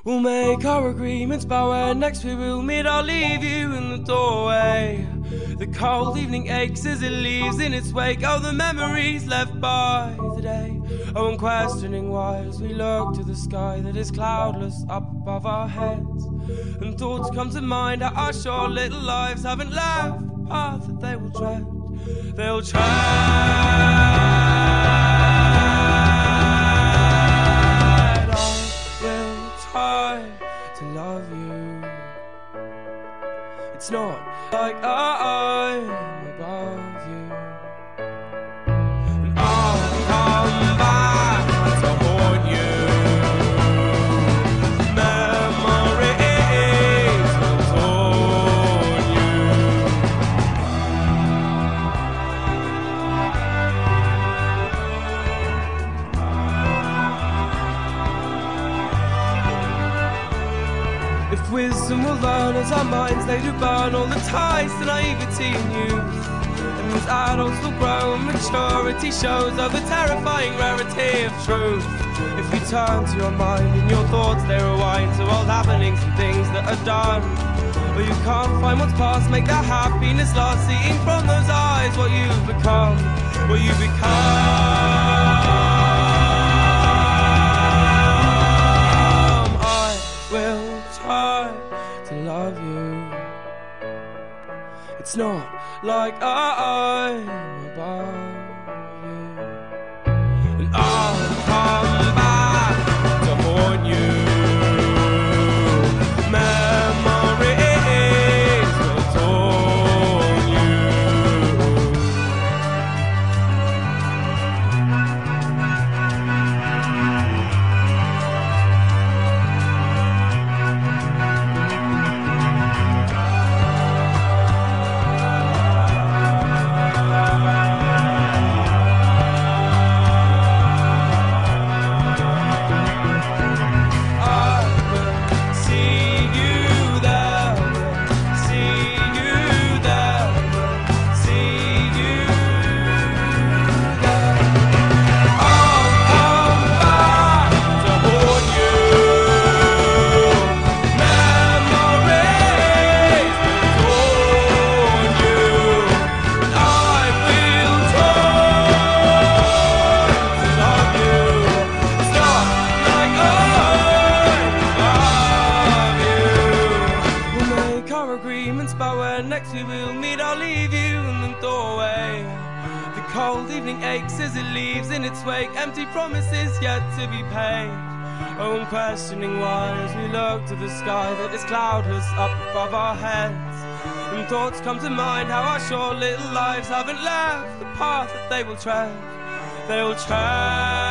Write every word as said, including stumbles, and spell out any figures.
We'll make our agreements about where next we will meet. I'll leave you in the doorway. The cold evening aches as it leaves in its wake. Oh, the memories left by the day. Oh, I'm questioning why as we look to the sky that is cloudless up above our heads. And thoughts come to mind how our short little lives haven't left the path that they will tread. They'll tread. To love you, it's not like I'm above you, and I'll come back to haunt you. Memories will taunt you. If wisdom will learn as our minds they do burn all the ties to naivety and youth, and as adults will grow and maturity shows oh the terrifying rarity of truth. If you turn to your mind and your thoughts they rewind to old happenings and things that are done, or you can't find what's past, make that happiness last, seeing from those eyes what you've become, what you become. To love you, it's not like I'm above you, and I'll come back to haunt you. Memories will taunt you. About where next we will meet, I'll leave you in the doorway. The cold evening aches as it leaves in its wake, empty promises yet to be paid. Oh, I'm questioning why as we look to the sky that is cloudless up above our heads. And thoughts come to mind how our short little lives haven't left the path that they will tread. They will tread.